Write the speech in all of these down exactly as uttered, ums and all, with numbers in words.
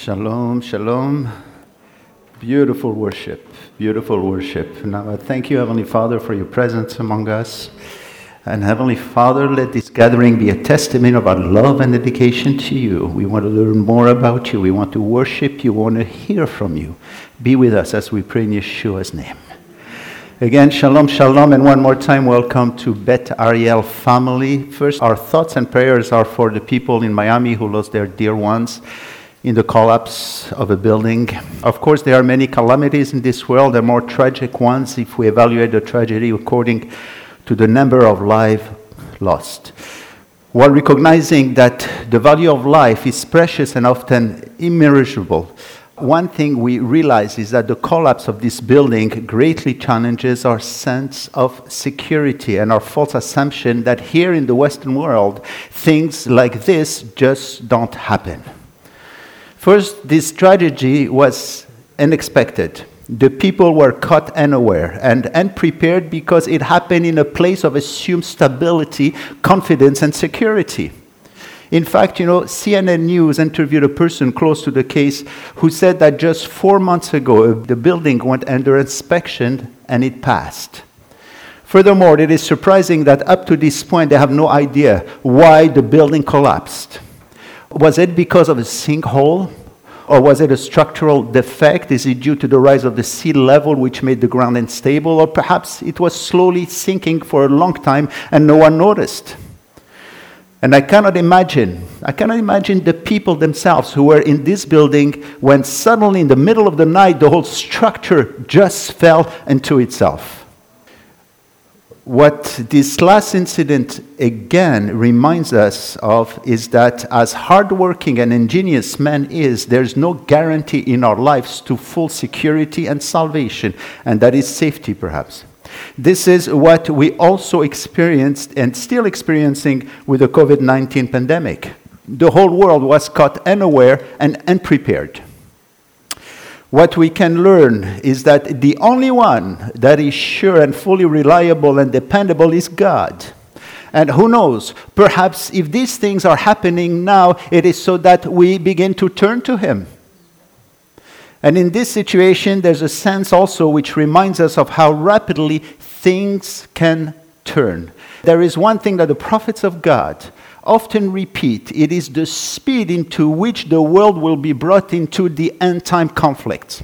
Shalom, shalom. Beautiful worship, beautiful worship. Now, I thank you, Heavenly Father, for your presence among us. And Heavenly Father, let this gathering be a testimony of our love and dedication to you. We want to learn more about you. We want to worship you. We want to hear from you. Be with us as we pray in Yeshua's name. Again, shalom, shalom, and one more time, welcome to Bet Ariel family. First, our thoughts and prayers are for the people in Miami who lost their dear ones in the collapse of a building. Of course, there are many calamities in this world. There are more tragic ones if we evaluate the tragedy according to the number of lives lost. While recognizing that the value of life is precious and often immeasurable, one thing we realize is that the collapse of this building greatly challenges our sense of security and our false assumption that here in the Western world, things like this just don't happen. First, this tragedy was unexpected. The people were caught unaware and unprepared because it happened in a place of assumed stability, confidence, and security. In fact, you know, C N N News interviewed a person close to the case who said that just four months ago, the building went under inspection and it passed. Furthermore, it is surprising that up to this point, they have no idea why the building collapsed. Was it because of a sinkhole? Or was it a structural defect? Is it due to the rise of the sea level which made the ground unstable? Or perhaps it was slowly sinking for a long time and no one noticed? And I cannot imagine, I cannot imagine the people themselves who were in this building when suddenly in the middle of the night the whole structure just fell into itself. What this last incident again reminds us of is that as hardworking and ingenious man is, there's no guarantee in our lives to full security and salvation, and that is safety perhaps. This is what we also experienced and still experiencing with the covid nineteen pandemic. The whole world was caught unaware and unprepared. What we can learn is that the only one that is sure and fully reliable and dependable is God. And who knows, perhaps if these things are happening now, it is so that we begin to turn to Him. And in this situation, there's a sense also which reminds us of how rapidly things can turn. There is one thing that the prophets of God often repeat. It is the speed into which the world will be brought into the end-time conflict.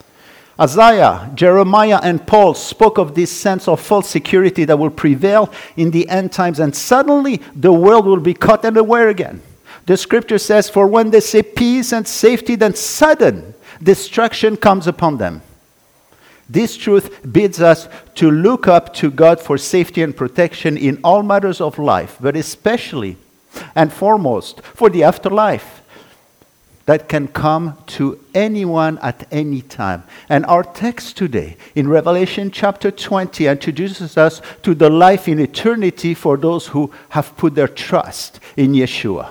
Isaiah, Jeremiah, and Paul spoke of this sense of false security that will prevail in the end times, and suddenly the world will be caught unaware again. The scripture says, for when they say peace and safety, then sudden destruction comes upon them. This truth bids us to look up to God for safety and protection in all matters of life, but especially and foremost for the afterlife that can come to anyone at any time. And our text today in Revelation chapter twenty introduces us to the life in eternity for those who have put their trust in Yeshua.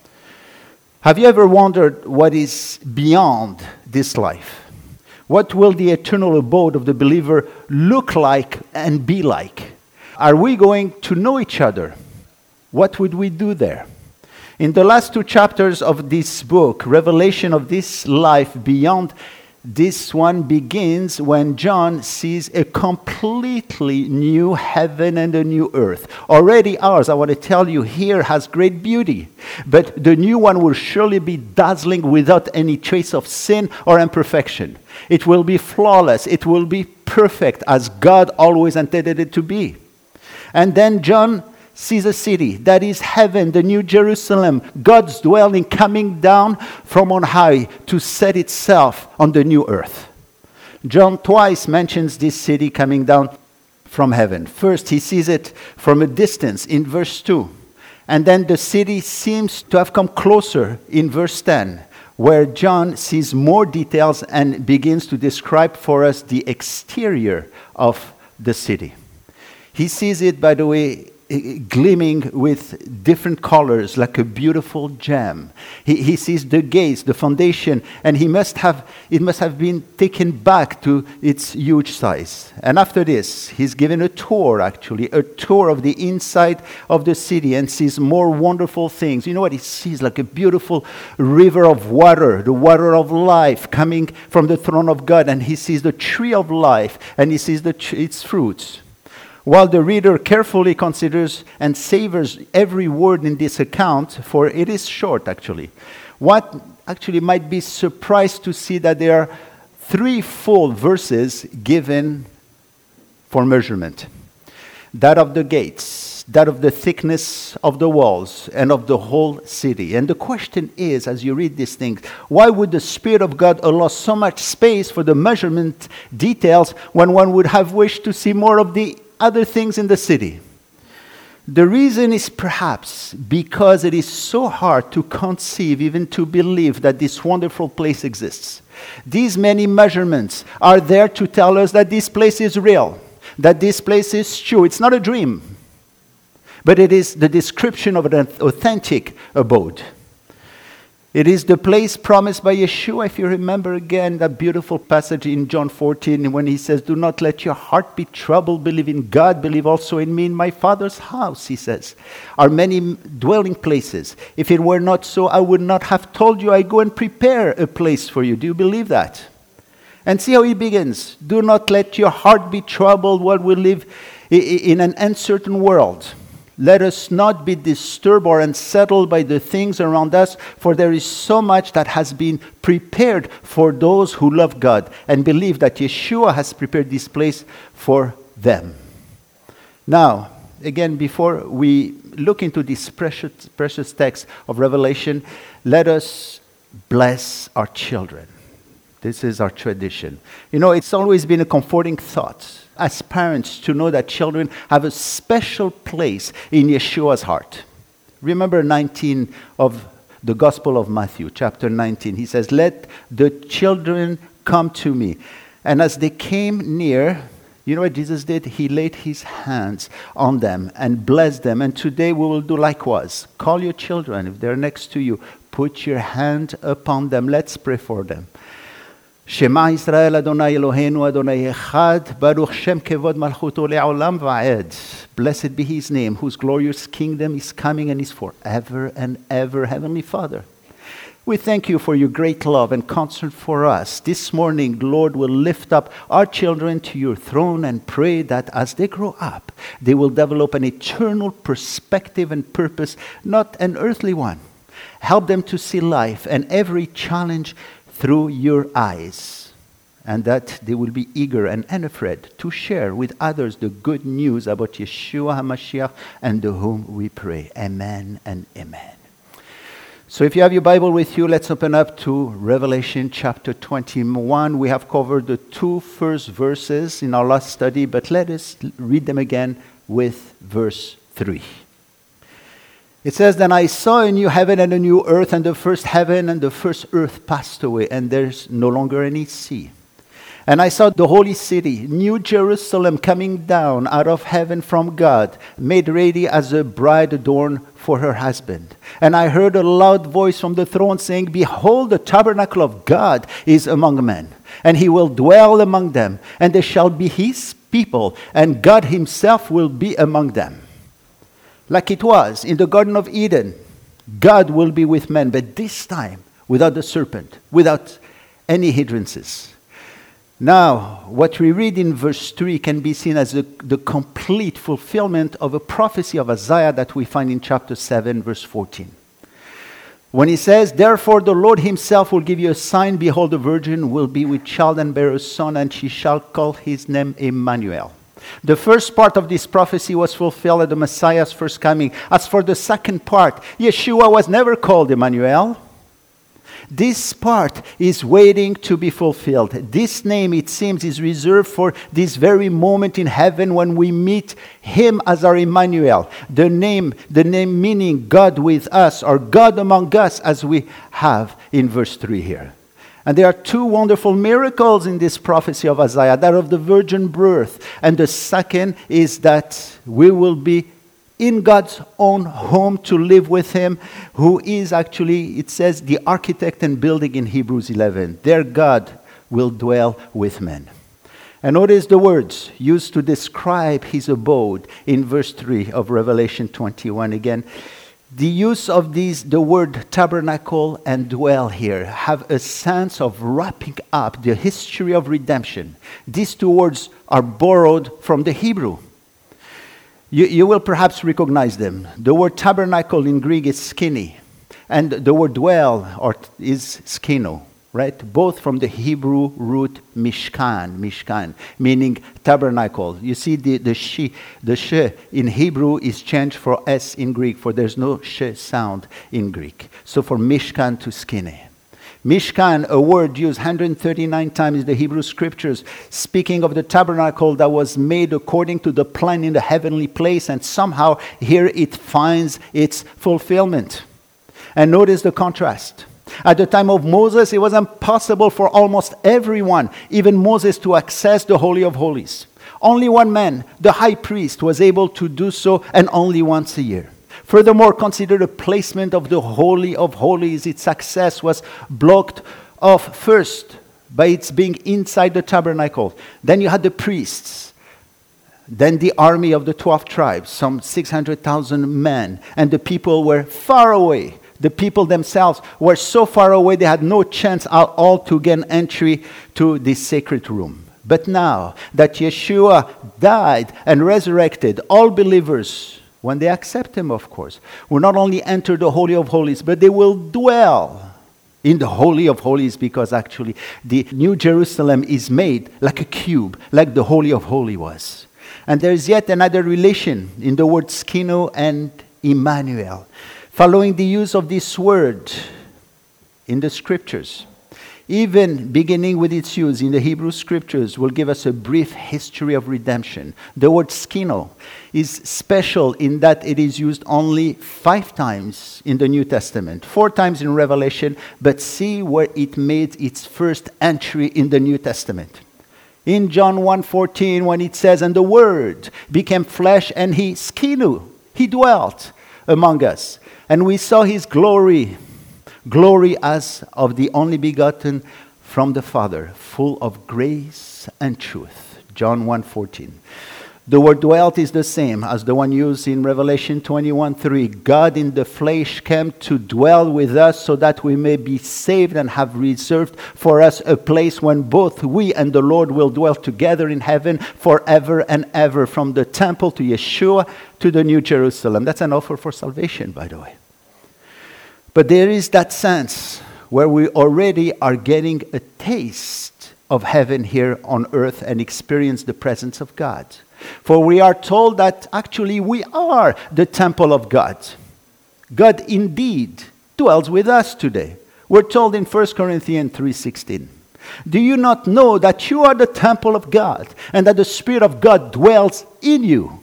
Have you ever wondered what is beyond this life? What will the eternal abode of the believer look like and be like? Are we going to know each other? What would we do there? In the last two chapters of this book, revelation of this life beyond this one begins when John sees a completely new heaven and a new earth. Already ours, I want to tell you, here has great beauty. But the new one will surely be dazzling without any trace of sin or imperfection. It will be flawless. It will be perfect as God always intended it to be. And then John sees a city that is heaven, the new Jerusalem, God's dwelling coming down from on high to set itself on the new earth. John twice mentions this city coming down from heaven. First, he sees it from a distance in verse two. And then the city seems to have come closer in verse ten, where John sees more details and begins to describe for us the exterior of the city. He sees it, by the way, gleaming with different colors like a beautiful gem. He, he sees the gates, the foundation, and he must have it must have been taken back to its huge size. And after this, he's given a tour, actually, a tour of the inside of the city, and sees more wonderful things. You know what he sees? Like a beautiful river of water, the water of life coming from the throne of God. And he sees the tree of life, and he sees the tr- its fruits. While the reader carefully considers and savors every word in this account, for it is short actually, what actually might be surprised to see that there are three full verses given for measurement. That of the gates, that of the thickness of the walls, and of the whole city. And the question is, as you read these things, why would the Spirit of God allow so much space for the measurement details when one would have wished to see more of the other things in the city? The reason is perhaps because it is so hard to conceive, even to believe, that this wonderful place exists. These many measurements are there to tell us that this place is real, that this place is true. It's not a dream, but it is the description of an authentic abode. It is the place promised by Yeshua, if you remember again that beautiful passage in John fourteen when he says, "Do not let your heart be troubled. Believe in God. Believe also in me. In my Father's house," he says, "are many dwelling places. If it were not so, I would not have told you I go and prepare a place for you." Do you believe that? And see how he begins. "Do not let your heart be troubled while we live in an uncertain world. Let us not be disturbed or unsettled by the things around us, for there is so much that has been prepared for those who love God and believe that Yeshua has prepared this place for them." Now, again, before we look into this precious, precious text of Revelation, let us bless our children. This is our tradition. You know, it's always been a comforting thought as parents to know that children have a special place in Yeshua's heart. Remember nineteen of the Gospel of Matthew, chapter nineteen. He says, "Let the children come to me." And as they came near, you know what Jesus did? He laid his hands on them and blessed them. And today we will do likewise. Call your children. If they're next to you, put your hand upon them. Let's pray for them. Shema Yisrael Adonai Eloheinu Adonai Echad Baruch Shem Kevod Malchuto Le'olam Va'ed. Blessed be his name, whose glorious kingdom is coming and is forever and ever. Heavenly Father, we thank you for your great love and concern for us. This morning, Lord, will lift up our children to your throne and pray that as they grow up, they will develop an eternal perspective and purpose, not an earthly one. Help them to see life and every challenge through your eyes, and that they will be eager and unafraid to share with others the good news about Yeshua HaMashiach, and to whom we pray. Amen and amen. So if you have your Bible with you, let's open up to Revelation chapter twenty-one. We have covered the two first verses in our last study, but let us read them again with verse three. It says, "Then I saw a new heaven and a new earth, and the first heaven and the first earth passed away, and there's no longer any sea. And I saw the holy city, New Jerusalem, coming down out of heaven from God, made ready as a bride adorned for her husband. And I heard a loud voice from the throne saying, 'Behold, the tabernacle of God is among men, and he will dwell among them, and they shall be his people, and God himself will be among them.' Like it was in the Garden of Eden, God will be with men, but this time without the serpent, without any hindrances." Now, what we read in verse three can be seen as the, the complete fulfillment of a prophecy of Isaiah that we find in chapter seven, verse fourteen. When he says, "Therefore the Lord himself will give you a sign. Behold, the virgin will be with child and bear a son, and she shall call his name Emmanuel." The first part of this prophecy was fulfilled at the Messiah's first coming. As for the second part, Yeshua was never called Emmanuel. This part is waiting to be fulfilled. This name, it seems, is reserved for this very moment in heaven when we meet him as our Emmanuel. The name, the name meaning God with us, or God among us, as we have in verse three here. And there are two wonderful miracles in this prophecy of Isaiah, that of the virgin birth. And the second is that we will be in God's own home to live with him, who is actually, it says, the architect and building in Hebrews eleven. Their God will dwell with men. And notice the words used to describe his abode in verse three of Revelation twenty-one. Again, the use of these, the word tabernacle and dwell here, have a sense of wrapping up the history of redemption. These two words are borrowed from the Hebrew. You, you will perhaps recognize them. The word tabernacle in Greek is skini, and the word dwell or is skino, right? Both from the Hebrew root mishkan, mishkan, meaning tabernacle. You see the, the she, the she in Hebrew is changed for s in Greek, for there's no she sound in Greek. So for mishkan to skine. Mishkan, a word used one hundred thirty-nine times in the Hebrew scriptures, speaking of the tabernacle that was made according to the plan in the heavenly place, and somehow here it finds its fulfillment. And notice the contrast. At the time of Moses, it was impossible for almost everyone, even Moses, to access the Holy of Holies. Only one man, the high priest, was able to do so, and only once a year. Furthermore, consider the placement of the Holy of Holies. Its access was blocked off first by its being inside the tabernacle. Then you had the priests. Then the army of the twelve tribes, some six hundred thousand men. And the people were far away. The people themselves were so far away they had no chance at all to gain entry to this sacred room. But now that Yeshua died and resurrected, all believers, when they accept him, of course, will not only enter the Holy of Holies, but they will dwell in the Holy of Holies, because actually the New Jerusalem is made like a cube, like the Holy of Holies was. And there is yet another relation in the word skino and Emmanuel. Following the use of this word in the scriptures, even beginning with its use in the Hebrew scriptures, will give us a brief history of redemption. The word skino is special in that it is used only five times in the New Testament, four times in Revelation, but see where it made its first entry in the New Testament. In John one fourteen, when it says, "And the Word became flesh, and he skinu, he dwelt among us. And we saw his glory, glory as of the only begotten from the Father, full of grace and truth." John one fourteen. The word dwelt is the same as the one used in Revelation twenty-one three. God in the flesh came to dwell with us so that we may be saved and have reserved for us a place when both we and the Lord will dwell together in heaven forever and ever, from the temple to Yeshua to the New Jerusalem. That's an offer for salvation, by the way. But there is that sense where we already are getting a taste of heaven here on earth and experience the presence of God. For we are told that actually we are the temple of God. God indeed dwells with us today. We're told in First Corinthians three sixteen. Do you not know that you are the temple of God and that the Spirit of God dwells in you?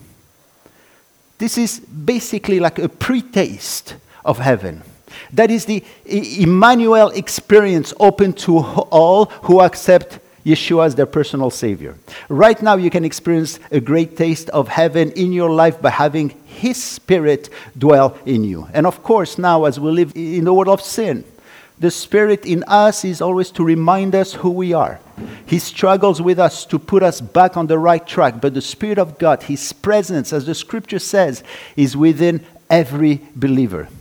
This is basically like a pre-taste of heaven. That is the Emmanuel experience open to all who accept Yeshua as their personal Savior. Right now you can experience a great taste of heaven in your life by having His Spirit dwell in you. And of course now, as we live in the world of sin, the Spirit in us is always to remind us who we are. He struggles with us to put us back on the right track. But the Spirit of God, His presence, as the Scripture says, is within every believer.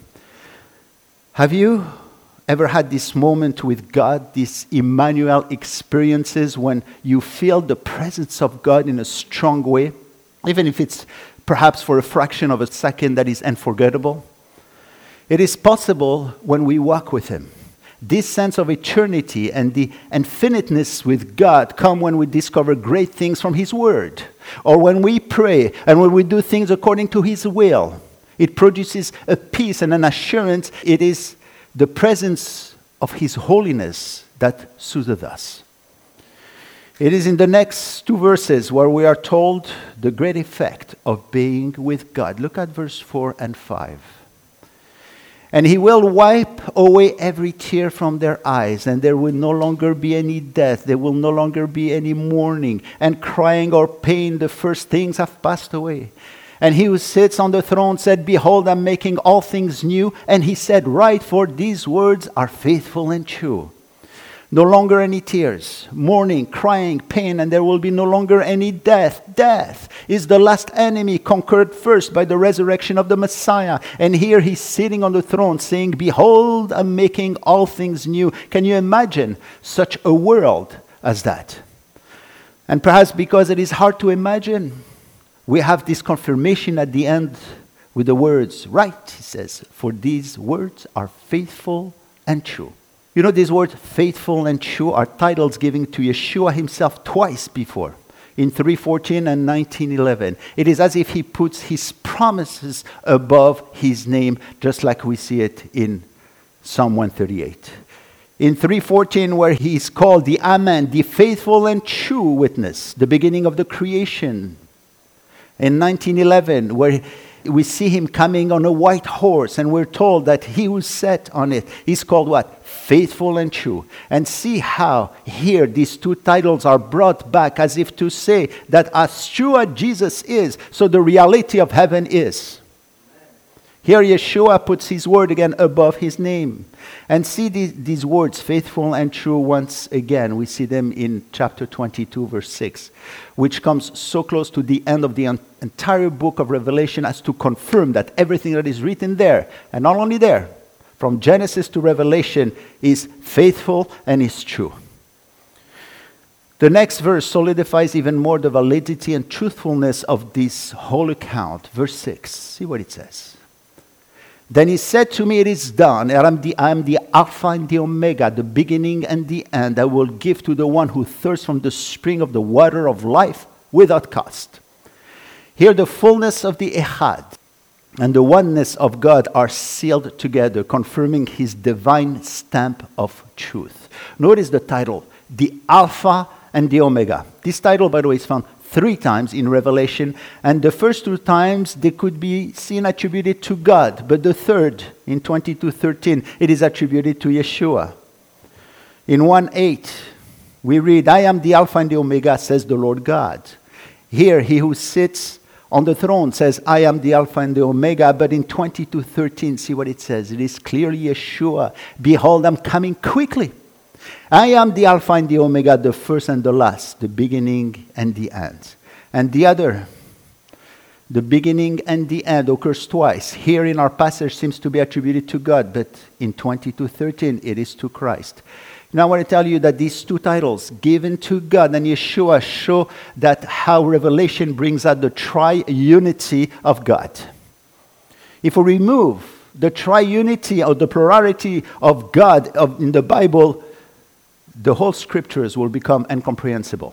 Have you ever had this moment with God, these Emmanuel experiences when you feel the presence of God in a strong way, even if it's perhaps for a fraction of a second that is unforgettable? It is possible when we walk with Him. This sense of eternity and the infiniteness with God come when we discover great things from His Word, or when we pray and when we do things according to His will. It produces a peace and an assurance. It is the presence of His holiness that soothes us. It is in the next two verses where we are told the great effect of being with God. Look at verse four and five. And He will wipe away every tear from their eyes, and there will no longer be any death. There will no longer be any mourning and crying or pain. The first things have passed away. And he who sits on the throne said, behold, I'm making all things new. And he said, write, for these words are faithful and true. No longer any tears, mourning, crying, pain, and there will be no longer any death. Death is the last enemy conquered first by the resurrection of the Messiah. And here he's sitting on the throne saying, behold, I'm making all things new. Can you imagine such a world as that? And perhaps because it is hard to imagine, we have this confirmation at the end with the words, right, he says, for these words are faithful and true. You know, these words, faithful and true, are titles given to Yeshua himself twice before, in three fourteen and nineteen eleven. It is as if he puts his promises above his name, just like we see it in Psalm one thirty-eight. In three fourteen, where he is called the Amen, the faithful and true witness, the beginning of the creation. In nineteen eleven, where we see him coming on a white horse, and we're told that he who sat on it is called what? Faithful and true. And see how here these two titles are brought back as if to say that as true as Jesus is, so the reality of heaven is. Here Yeshua puts his word again above his name. And see these, these words, faithful and true, once again. We see them in chapter twenty-two, verse six, which comes so close to the end of the un- entire book of Revelation as to confirm that everything that is written there, and not only there, from Genesis to Revelation, is faithful and is true. The next verse solidifies even more the validity and truthfulness of this whole account. Verse six, see what it says. Then he said to me, it is done. I am the, I am the Alpha and the Omega, the beginning and the end. I will give to the one who thirsts from the spring of the water of life without cost. Here the fullness of the Echad and the oneness of God are sealed together, confirming his divine stamp of truth. Notice the title, the Alpha and the Omega. This title, by the way, is found three times in Revelation, and the first two times they could be seen attributed to God, but the third, in twenty-two thirteen, it is attributed to Yeshua. In one eight, we read, I am the Alpha and the Omega, says the Lord God. Here, he who sits on the throne says, I am the Alpha and the Omega, but in twenty-two thirteen, see what it says. It is clearly Yeshua. Behold, I'm coming quickly. I am the Alpha and the Omega, the first and the last, the beginning and the end. And the other, the beginning and the end, occurs twice. Here in our passage seems to be attributed to God, but in twenty-two thirteen it is to Christ. Now I want to tell you that these two titles, given to God and Yeshua, show that how Revelation brings out the triunity of God. If we remove the triunity or the plurality of God of, in the Bible, the whole scriptures will become incomprehensible.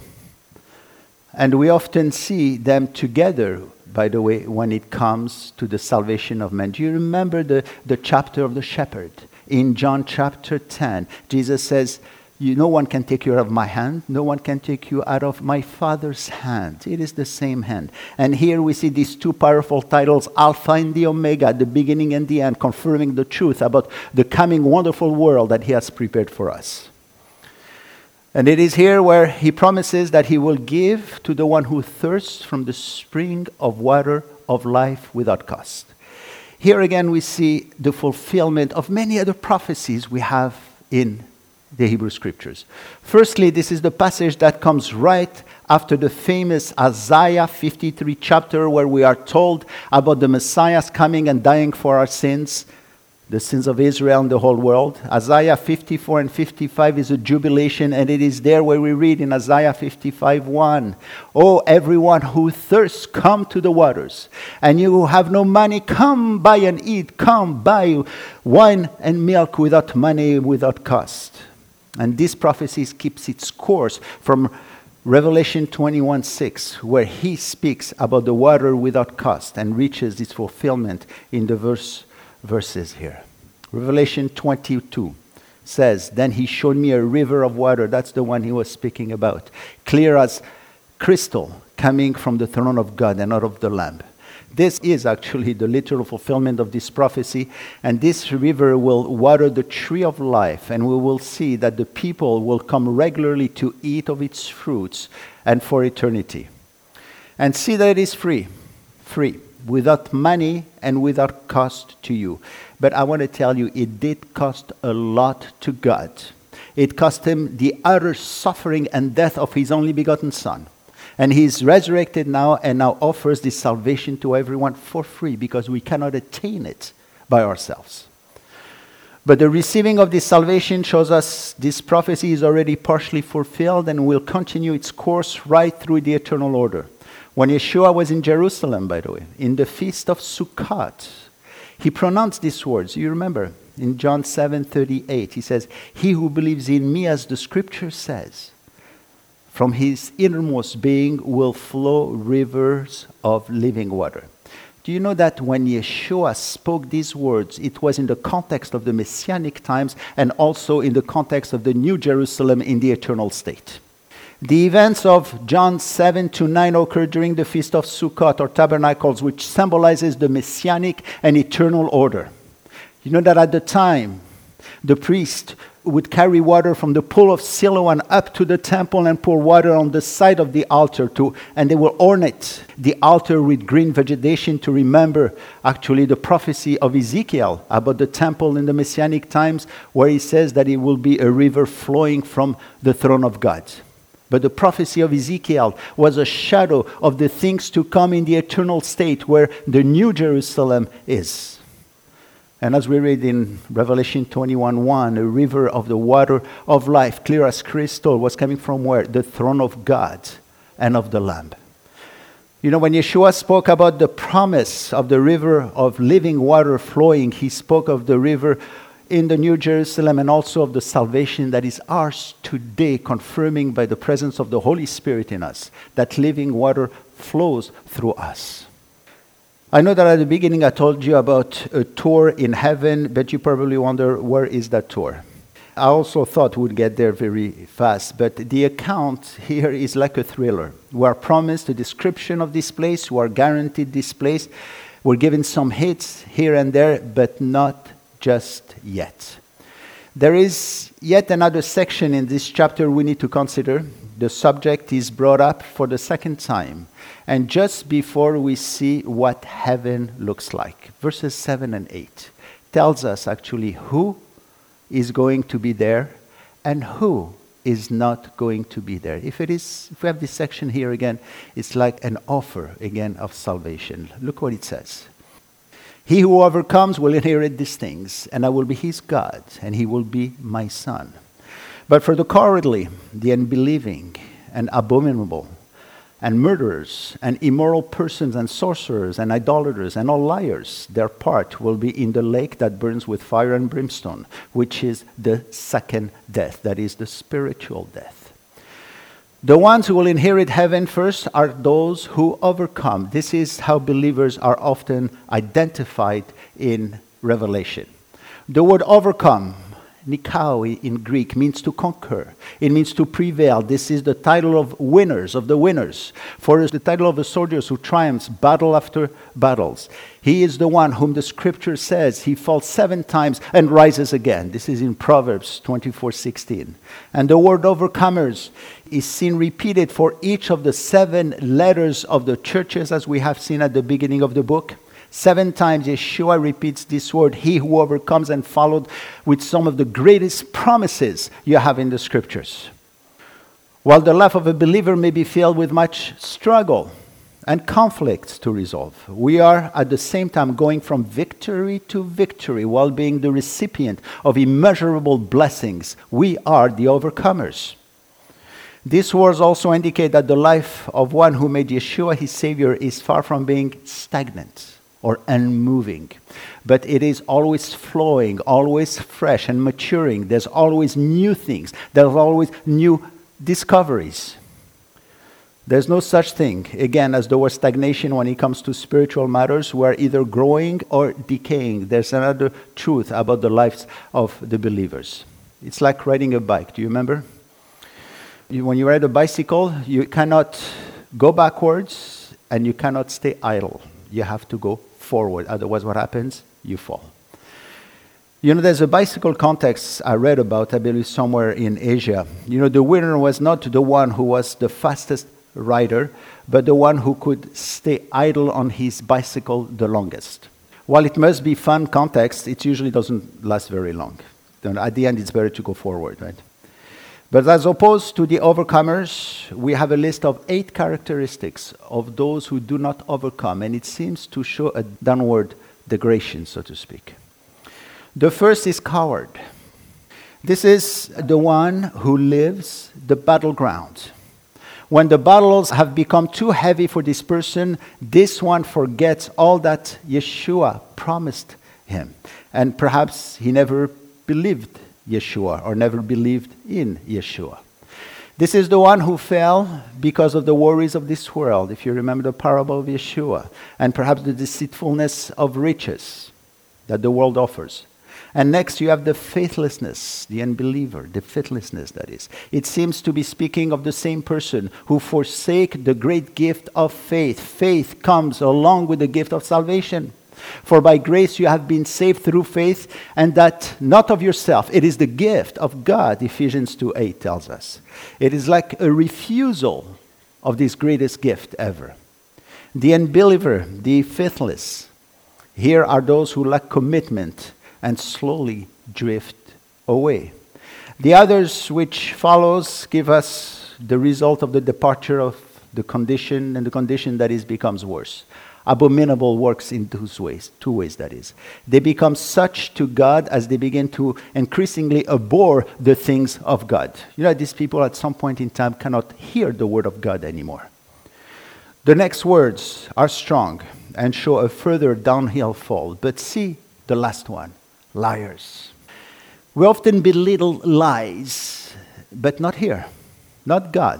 And we often see them together, by the way, when it comes to the salvation of men. Do you remember the, the chapter of the shepherd? In John chapter ten, Jesus says, you, no one can take you out of my hand. No one can take you out of my Father's hand. It is the same hand. And here we see these two powerful titles, Alpha and the Omega, the beginning and the end, confirming the truth about the coming wonderful world that he has prepared for us. And it is here where he promises that he will give to the one who thirsts from the spring of water of life without cost. Here again we see the fulfillment of many other prophecies we have in the Hebrew Scriptures. Firstly, this is the passage that comes right after the famous Isaiah fifty-three chapter, where we are told about the Messiah's coming and dying for our sins, the sins of Israel and the whole world. Isaiah fifty-four and fifty-five is a jubilation, and it is there where we read in Isaiah fifty-five one, oh, everyone who thirsts, come to the waters. And you who have no money, come buy and eat. Come buy wine and milk without money, without cost. And this prophecy keeps its course from Revelation twenty-one six, where he speaks about the water without cost and reaches its fulfillment in the verse verses here. Revelation twenty-two says, then he showed me a river of water. That's the one he was speaking about. Clear as crystal, coming from the throne of God and out of the Lamb. This is actually the literal fulfillment of this prophecy. And this river will water the tree of life. And we will see that the people will come regularly to eat of its fruits and for eternity. And see that it is free. Free. without money and without cost to you. But I want to tell you, it did cost a lot to God. It cost him the utter suffering and death of his only begotten Son. And he's resurrected now and now offers this salvation to everyone for free because we cannot attain it by ourselves. But the receiving of this salvation shows us this prophecy is already partially fulfilled and will continue its course right through the eternal order. When Yeshua was in Jerusalem, by the way, in the feast of Sukkot, he pronounced these words. You remember, in John seven thirty-eight, he says, "He who believes in me, as the scripture says, from his innermost being will flow rivers of living water." Do you know that when Yeshua spoke these words, it was in the context of the Messianic times and also in the context of the New Jerusalem in the eternal state? The events of John seven to nine occurred during the Feast of Sukkot or Tabernacles, which symbolizes the Messianic and eternal order. You know that at the time, the priest would carry water from the pool of Siloam up to the temple and pour water on the side of the altar too, and they will ornate the altar with green vegetation to remember actually the prophecy of Ezekiel about the temple in the Messianic times, where he says that it will be a river flowing from the throne of God. But the prophecy of Ezekiel was a shadow of the things to come in the eternal state where the New Jerusalem is. And as we read in Revelation twenty-one one, a river of the water of life, clear as crystal, was coming from where? The throne of God and of the Lamb. You know, when Yeshua spoke about the promise of the river of living water flowing, he spoke of the river in the New Jerusalem and also of the salvation that is ours today, confirming by the presence of the Holy Spirit in us that living water flows through us. I know that at the beginning I told you about a tour in heaven, but you probably wonder, where is that tour? I also thought we'd get there very fast, but the account here is like a thriller. We are promised a description of this place, we are guaranteed this place, we're given some hits here and there, but not just yet. There is yet another section in this chapter we need to consider. The subject is brought up for the second time, and just before we see what heaven looks like. Verses seven and eight tells us actually who is going to be there and who is not going to be there. If it is, if we have this section here again, it's like an offer again of salvation. Look what it says. "He who overcomes will inherit these things, and I will be his God, and he will be my son. But for the cowardly, the unbelieving, and abominable, and murderers, and immoral persons, and sorcerers, and idolaters, and all liars, their part will be in the lake that burns with fire and brimstone, which is the second death," that is the spiritual death. The ones who will inherit heaven first are those who overcome. This is how believers are often identified in Revelation. The word overcome, nikao in Greek, means to conquer. It means to prevail. This is the title of winners, of the winners. For it's the title of the soldiers who triumphs battle after battles. He is the one whom the scripture says he falls seven times and rises again. This is in Proverbs twenty-four sixteen. And the word overcomers is seen repeated for each of the seven letters of the churches, as we have seen at the beginning of the book. Seven times Yeshua repeats this word, "He who overcomes," and followed with some of the greatest promises you have in the scriptures. While the life of a believer may be filled with much struggle and conflicts to resolve, we are at the same time going from victory to victory while being the recipient of immeasurable blessings. We are the overcomers. These words also indicate that the life of one who made Yeshua his Savior is far from being stagnant or unmoving, but it is always flowing, always fresh and maturing. There's always new things. There's always new discoveries. There's no such thing, again, as the word stagnation when it comes to spiritual matters. We're either growing or decaying. There's another truth about the lives of the believers. It's like riding a bike. Do you remember? You, when you ride a bicycle, you cannot go backwards and you cannot stay idle. You have to go forward. Otherwise, what happens? You fall. You know, there's a bicycle contest I read about, I believe, somewhere in Asia. You know, the winner was not the one who was the fastest rider, but the one who could stay idle on his bicycle the longest. While it must be fun context, it usually doesn't last very long. Then at the end, it's better to go forward, right? But as opposed to the overcomers, we have a list of eight characteristics of those who do not overcome, and it seems to show a downward degradation, so to speak. The first is coward. This is the one who lives the battleground. When the battles have become too heavy for this person, this one forgets all that Yeshua promised him. And perhaps he never believed Yeshua or never believed in Yeshua. This is the one who fell because of the worries of this world, if you remember the parable of Yeshua, and perhaps the deceitfulness of riches that the world offers. And next you have the faithlessness, the unbeliever, the faithlessness that is. It seems to be speaking of the same person who forsake the great gift of faith. Faith comes along with the gift of salvation. For by grace you have been saved through faith, and that not of yourself. It is the gift of God, Ephesians two eight tells us. It is like a refusal of this greatest gift ever. The unbeliever, the faithless, here are those who lack commitment and slowly drift away. The others which follows give us the result of the departure of the condition, and the condition that is becomes worse. Abominable works in two ways, two ways that is. They become such to God as they begin to increasingly abhor the things of God. You know, these people at some point in time cannot hear the word of God anymore. The next words are strong and show a further downhill fall. But see the last one. Liars. We often belittle lies, but not here, not God.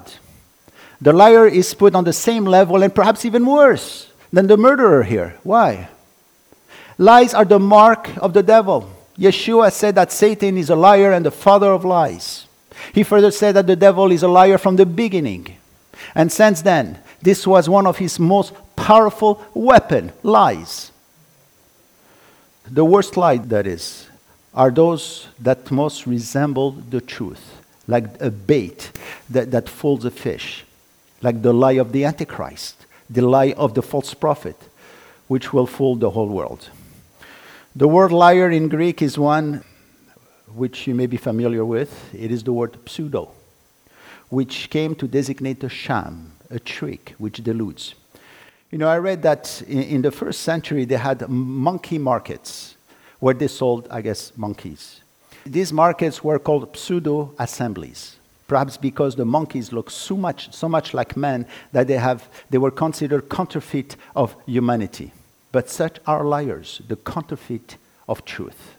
The liar is put on the same level and perhaps even worse than the murderer here. Why? Lies are the mark of the devil. Yeshua said that Satan is a liar and the father of lies. He further said that the devil is a liar from the beginning. And since then, this was one of his most powerful weapons, lies. The worst lie, that is, are those that most resemble the truth, like a bait that, that fools a fish, like the lie of the Antichrist, the lie of the false prophet, which will fool the whole world. The word liar in Greek is one which you may be familiar with. It is the word pseudo, which came to designate a sham, a trick, which deludes. You know, I read that in, in the first century they had monkey markets where they sold, I guess, monkeys. These markets were called pseudo-assemblies, perhaps because the monkeys look so much, so much like men that they have, they were considered counterfeit of humanity. But such are liars, the counterfeit of truth.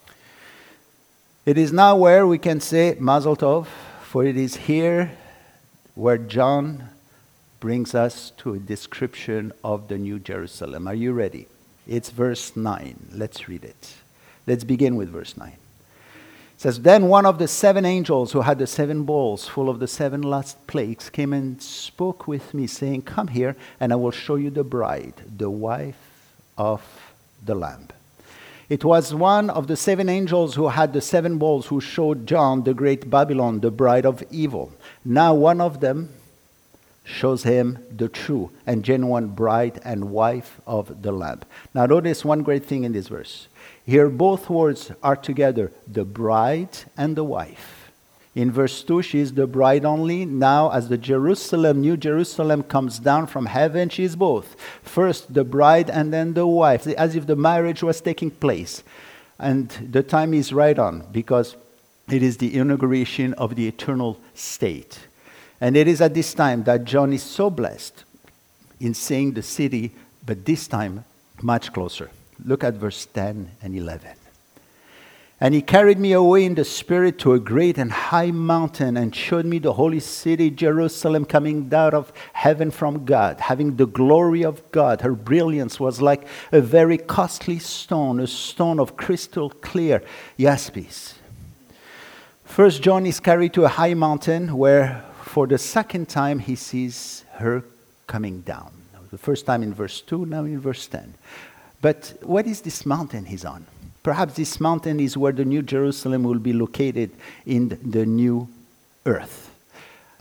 It is now where we can say Mazel Tov, for it is here where John brings us to a description of the New Jerusalem. Are you ready? It's verse nine. Let's read it. Let's begin with verse nine. It says, Then one of the seven angels who had the seven bowls full of the seven last plagues came and spoke with me, saying, Come here, and I will show you the bride, the wife of the Lamb. It was one of the seven angels who had the seven bowls who showed John the great Babylon, the bride of evil. Now one of them shows him the true and genuine bride and wife of the Lamb. Now notice one great thing in this verse. Here both words are together, the bride and the wife. In verse two, she is the bride only. Now as the Jerusalem, New Jerusalem comes down from heaven, she is both. First the bride and then the wife, as if the marriage was taking place. And the time is right on, because it is the inauguration of the eternal state. And it is at this time that John is so blessed in seeing the city, but this time much closer. Look at verse ten and eleven. And he carried me away in the spirit to a great and high mountain and showed me the holy city, Jerusalem, coming down of heaven from God, having the glory of God. Her brilliance was like a very costly stone, a stone of crystal clear jaspis. First, John is carried to a high mountain where for the second time he sees her coming down. The first time in verse two, now in verse ten. But what is this mountain he's on? Perhaps this mountain is where the New Jerusalem will be located in the new earth.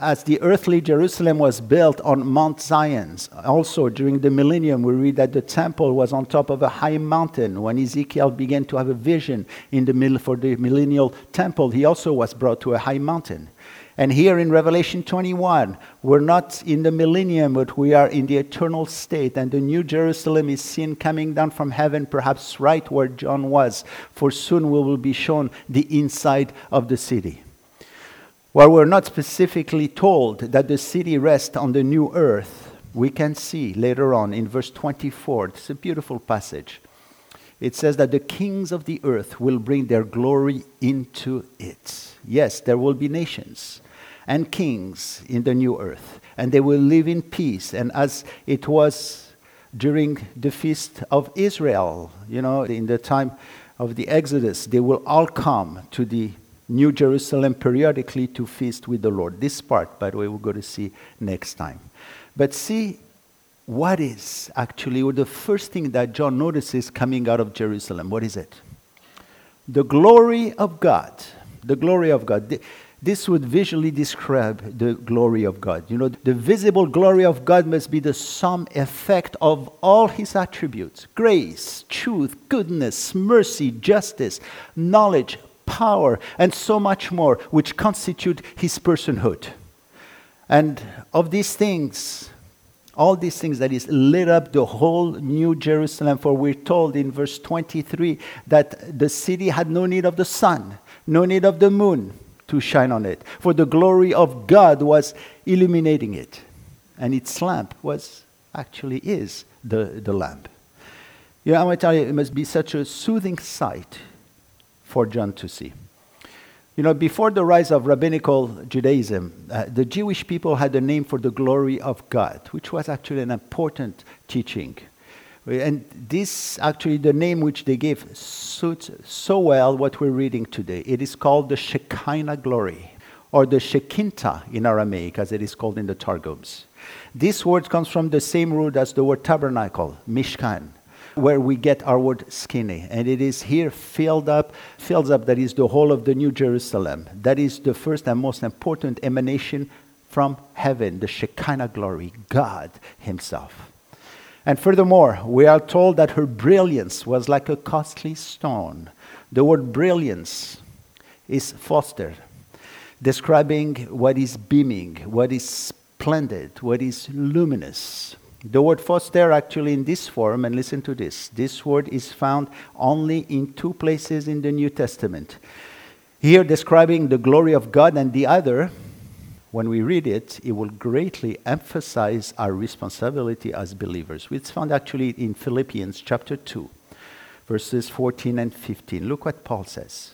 as the earthly Jerusalem was built on Mount Zion. Also, during the millennium, we read that the temple was on top of a high mountain. When Ezekiel began to have a vision in the middle for the millennial temple, he also was brought to a high mountain. And here in Revelation twenty-one, we're not in the millennium, but we are in the eternal state. And the new Jerusalem is seen coming down from heaven, perhaps right where John was. For soon we will be shown the inside of the city. While we're not specifically told that the city rests on the new earth, we can see later on in verse twenty-four, it's a beautiful passage. It says that the kings of the earth will bring their glory into it. Yes, there will be nations and kings in the new earth, and they will live in peace. And as it was during the feast of Israel, you know, in the time of the Exodus, they will all come to the New Jerusalem periodically to feast with the Lord. This part, by the way, we're going to see next time. But see, what is actually the first thing that John notices coming out of Jerusalem? What is it? The glory of God. The glory of God. This would visually describe the glory of God. You know, the visible glory of God must be the sum effect of all his attributes: grace, truth, goodness, mercy, justice, knowledge, power, and so much more, which constitute his personhood. And of these things, all these things that is lit up the whole New Jerusalem, for we're told in verse twenty-three that the city had no need of the sun, no need of the moon to shine on it, for the glory of God was illuminating it. And its lamp was, actually is, the, the lamp. You know, I want to tell you, it must be such a soothing sight for John to see. You know, before the rise of rabbinical Judaism, uh, the Jewish people had a name for the glory of God, which was actually an important teaching. And this, actually, the name which they gave suits so well what we're reading today. It is called the Shekinah glory, or the Shekinah in Aramaic, as it is called in the Targums. This word comes from the same root as the word tabernacle, Mishkan, where we get our word skinny. And it is here filled up, fills up, that is the whole of the New Jerusalem. That is the first and most important emanation from heaven, the Shekinah glory, God himself. And furthermore, we are told that her brilliance was like a costly stone. The word brilliance is foster, describing what is beaming, what is splendid, what is luminous. The word foster actually in this form, and listen to this, this word is found only in two places in the New Testament. Here describing the glory of God, and the other, when we read it, it will greatly emphasize our responsibility as believers. It's found actually in Philippians chapter two, verses fourteen and fifteen. Look what Paul says.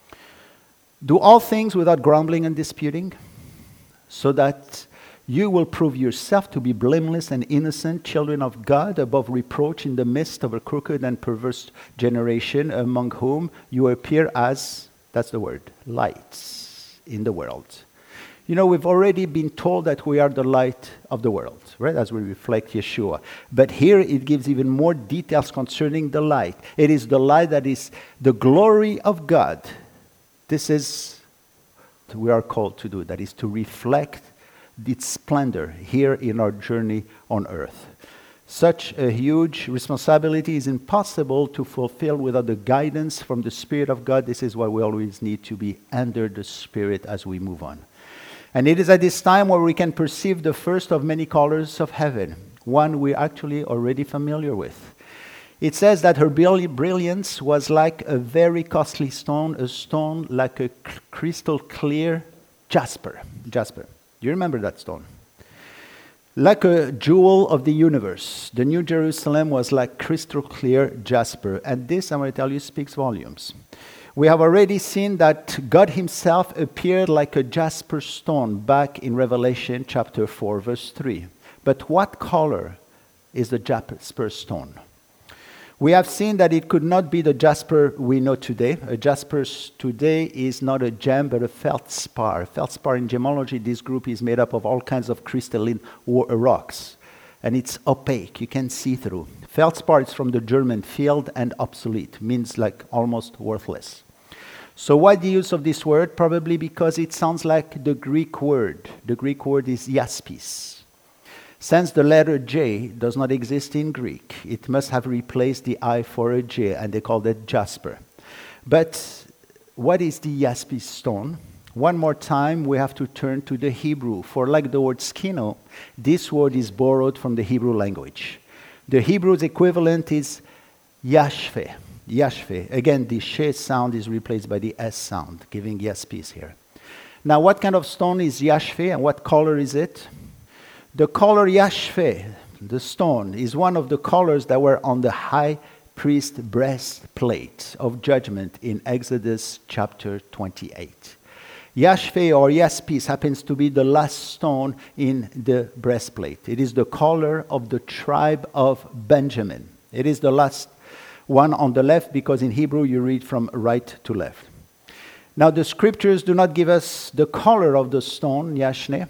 Do all things without grumbling and disputing, so that you will prove yourself to be blameless and innocent, children of God, above reproach in the midst of a crooked and perverse generation, among whom you appear as, that's the word, lights in the world. You know, we've already been told that we are the light of the world, right, as we reflect Yeshua. But here it gives even more details concerning the light. It is the light that is the glory of God. This is what we are called to do, that is to reflect its splendor here in our journey on earth. Such a huge responsibility is impossible to fulfill without the guidance from the Spirit of God. This is why we always need to be under the Spirit as we move on. And it is at this time where we can perceive the first of many colors of heaven, one we're actually already familiar with. It says that her brilliance was like a very costly stone, a stone like a crystal clear jasper. Jasper. Do you remember that stone? Like a jewel of the universe, the New Jerusalem was like crystal clear jasper. And this, I'm going to tell you, speaks volumes. We have already seen that God himself appeared like a jasper stone back in Revelation chapter four, verse three. But what color is the jasper stone? We have seen that it could not be the jasper we know today. A jasper today is not a gem, but a feldspar. Feldspar in gemology, this group is made up of all kinds of crystalline rocks. And it's opaque, you can see through. Feldspar is from the German field and obsolete, means like almost worthless. So why the use of this word? Probably because it sounds like the Greek word. The Greek word is jaspis. Since the letter J does not exist in Greek, it must have replaced the I for a J, and they called it jasper. But what is the jaspis stone? One more time, we have to turn to the Hebrew. For like the word skino, this word is borrowed from the Hebrew language. The Hebrew's equivalent is yashfe. Yashve. Again, the she sound is replaced by the s sound, giving jaspis here. Now, what kind of stone is yashve and what color is it? The color yashve, the stone, is one of the colors that were on the high priest breastplate of judgment in Exodus chapter twenty-eight. Yashve or jaspis happens to be the last stone in the breastplate. It is the color of the tribe of Benjamin. It is the last one on the left, because in Hebrew you read from right to left. Now the scriptures do not give us the color of the stone, yashne,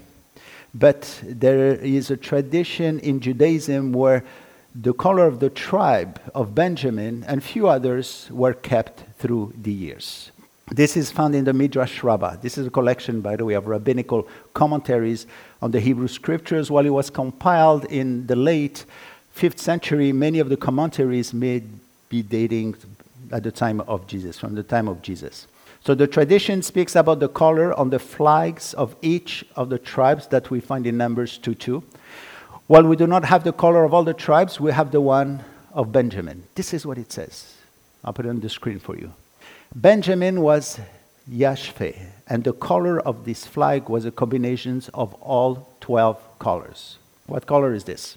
but there is a tradition in Judaism where the color of the tribe of Benjamin and few others were kept through the years. This is found in the Midrash Rabbah. This is a collection, by the way, of rabbinical commentaries on the Hebrew scriptures. While it was compiled in the late fifth century, many of the commentaries may be dating at the time of Jesus, from the time of Jesus. So the tradition speaks about the color on the flags of each of the tribes that we find in Numbers two two. While we do not have the color of all the tribes, we have the one of Benjamin. This is what it says. I'll put it on the screen for you. Benjamin was yashve, and the color of this flag was a combination of all twelve colors. What color is this?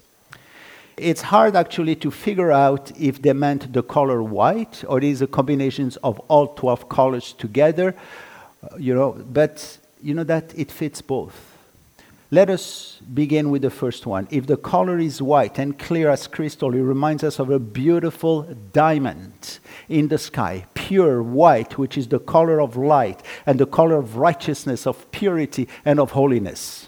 It's hard actually to figure out if they meant the color white or it is a combination of all twelve colors together, uh, you know, but you know that it fits both. Let us begin with the first one. If the color is white and clear as crystal, it reminds us of a beautiful diamond in the sky, pure white, which is the color of light and the color of righteousness, of purity, and of holiness.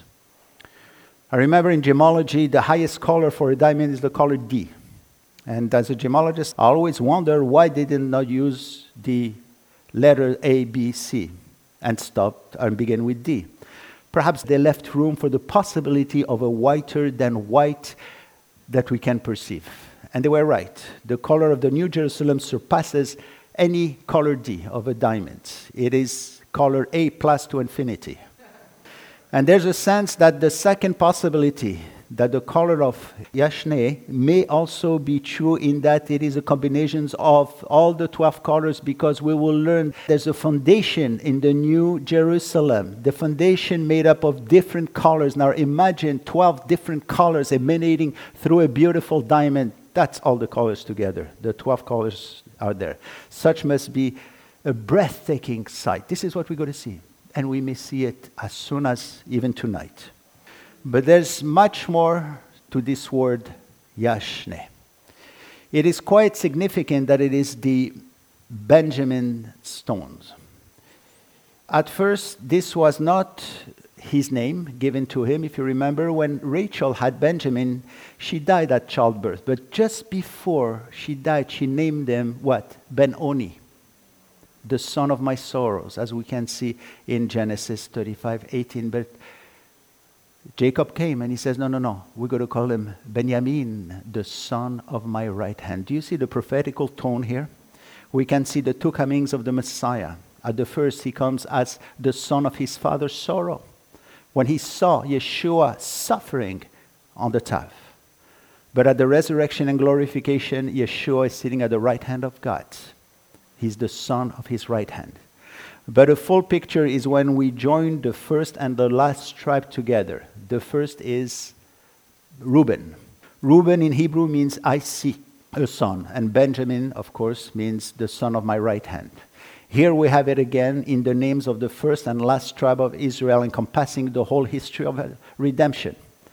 I remember in gemology, the highest color for a diamond is the color D. And as a gemologist, I always wonder why they did not use the letter A, B, C and stop and begin with D. Perhaps they left room for the possibility of a whiter than white that we can perceive. And they were right. The color of the New Jerusalem surpasses any color D of a diamond. It is color A plus to infinity. And there's a sense that the second possibility, that the color of yashne may also be true in that it is a combination of all the twelve colors, because we will learn there's a foundation in the New Jerusalem, the foundation made up of different colors. Now imagine twelve different colors emanating through a beautiful diamond. That's all the colors together. The twelve colors are there. Such must be a breathtaking sight. This is what we're going to see. And we may see it as soon as even tonight. But there's much more to this word, yashne. It is quite significant that it is the Benjamin stones. At first, this was not his name given to him. If you remember, when Rachel had Benjamin, she died at childbirth. But just before she died, she named him what? Ben-Oni, the son of my sorrows, as we can see in Genesis thirty-five eighteen. But Jacob came and he says, no, no, no, we're going to call him Benjamin, the son of my right hand. Do you see the prophetical tone here? We can see the two comings of the Messiah. At the first, he comes as the son of his father's sorrow, when he saw Yeshua suffering on the Tav. But at the resurrection and glorification, Yeshua is sitting at the right hand of God. He's the son of his right hand. But a full picture is when we join the first and the last tribe together. The first is Reuben. Reuben in Hebrew means I see a son. And Benjamin, of course, means the son of my right hand. Here we have it again in the names of the first and last tribe of Israel, encompassing the whole history of redemption.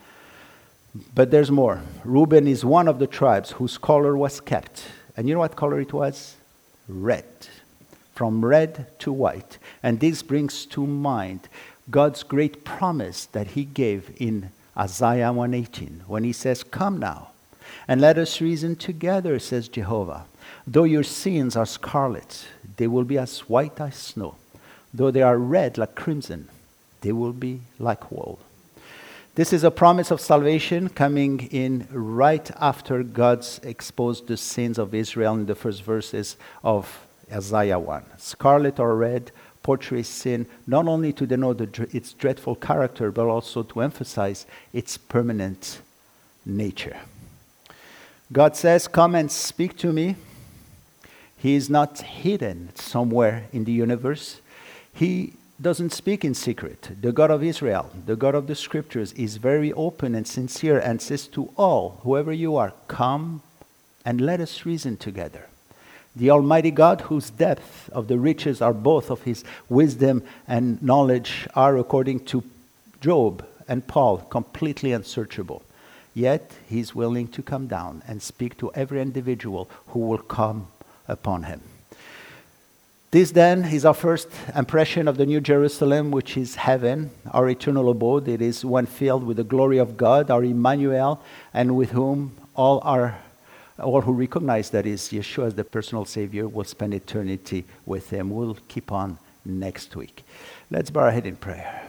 But there's more. Reuben is one of the tribes whose color was kept. And you know what color it was? Red. From red to white. And this brings to mind God's great promise that he gave in Isaiah one eighteen, when he says, come now, and let us reason together, says Jehovah. Though your sins are scarlet, they will be as white as snow. Though they are red like crimson, they will be like wool. This is a promise of salvation coming in right after God's exposed the sins of Israel in the first verses of Isaiah one. Scarlet or red portrays sin not only to denote the, its dreadful character, but also to emphasize its permanent nature. God says, "Come and speak to me." He is not hidden somewhere in the universe. He doesn't speak in secret. The God of Israel, the God of the Scriptures, is very open and sincere and says to all, whoever you are, come and let us reason together. The Almighty God, whose depth of the riches are both of his wisdom and knowledge, are, according to Job and Paul, completely unsearchable. Yet he is willing to come down and speak to every individual who will come upon him. This then is our first impression of the New Jerusalem, which is heaven, our eternal abode. It is one filled with the glory of God, our Emmanuel, and with whom all are, all who recognize that is Yeshua as the personal Savior will spend eternity with him. We'll keep on next week. Let's bow our head in prayer.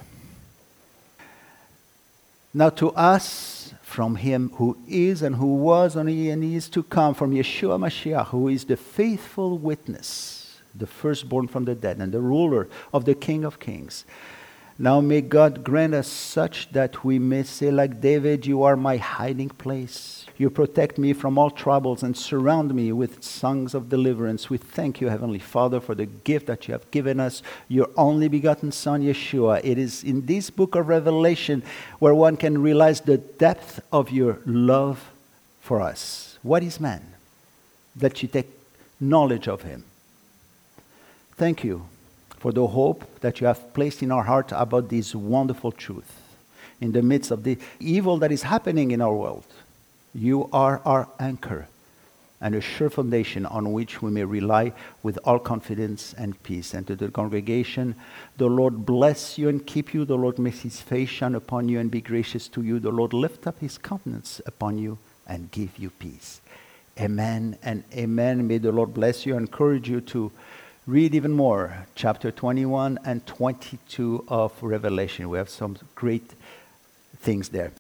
Now to us, from him who is and who was and he is to come, from Yeshua Mashiach, who is the faithful witness, the firstborn from the dead, and the ruler of the King of Kings. Now may God grant us such that we may say like David, "You are my hiding place. You protect me from all troubles and surround me with songs of deliverance." We thank you, Heavenly Father, for the gift that you have given us, your only begotten Son, Yeshua. It is in this book of Revelation where one can realize the depth of your love for us. What is man that you take knowledge of him? Thank you for the hope that you have placed in our heart about this wonderful truth. In the midst of the evil that is happening in our world, you are our anchor and a sure foundation on which we may rely with all confidence and peace. And to the congregation, the Lord bless you and keep you. The Lord make his face shine upon you and be gracious to you. The Lord lift up his countenance upon you and give you peace. Amen and amen. May the Lord bless you and encourage you to read even more, chapter twenty-one and twenty-two of Revelation. We have some great things there.